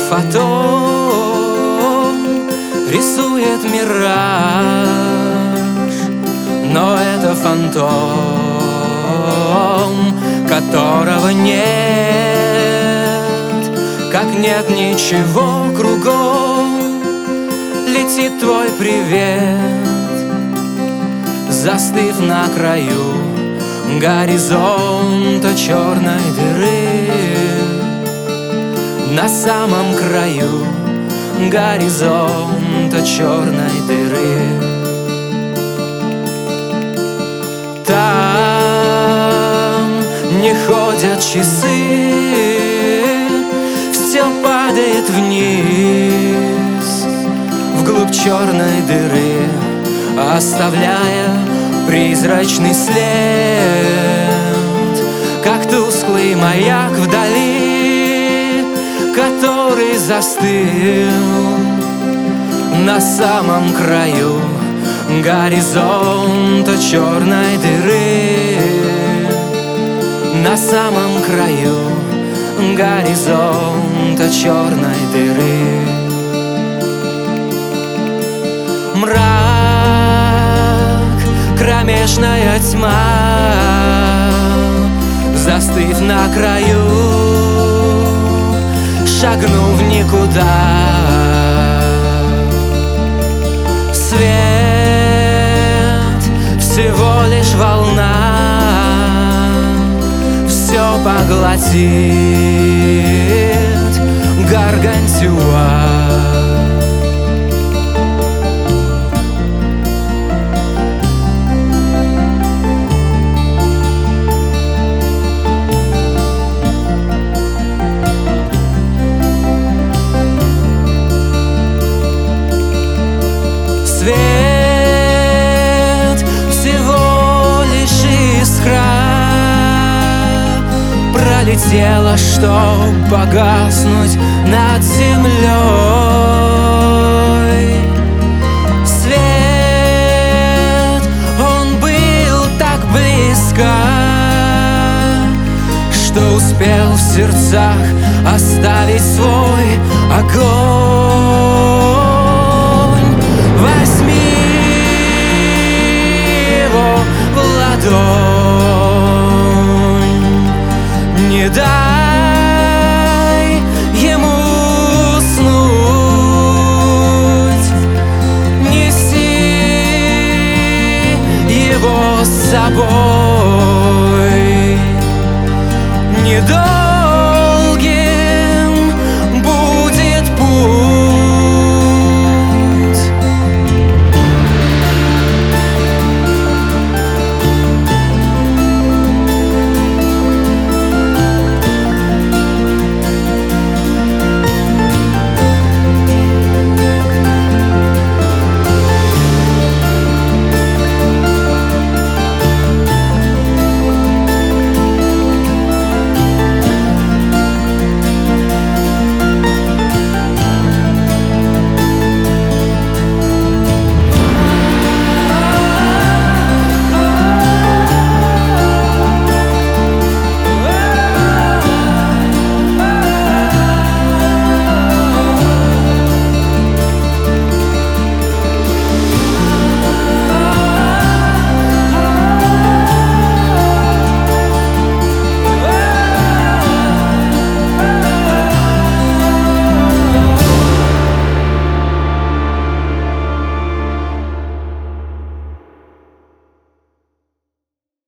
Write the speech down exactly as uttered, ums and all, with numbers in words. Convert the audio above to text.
фотон рисует мираж, но это фантом, которого нет, как нет ничего кругом. Летит твой привет, застыв на краю горизонта черной дыры. На самом краю горизонта черной дыры. Там не ходят часы, все падает вниз, вглубь черной дыры, оставляя призрачный след, как тусклый маяк вдали, который застыл на самом краю горизонта черной дыры. На самом краю горизонта черной дыры. Мрак, кромешная тьма, застыв на краю, шагнув в никуда. Свет всего лишь волна, все поглотит Гаргантюа. Свет всего лишь искра, пролетела, чтоб погаснуть над землей.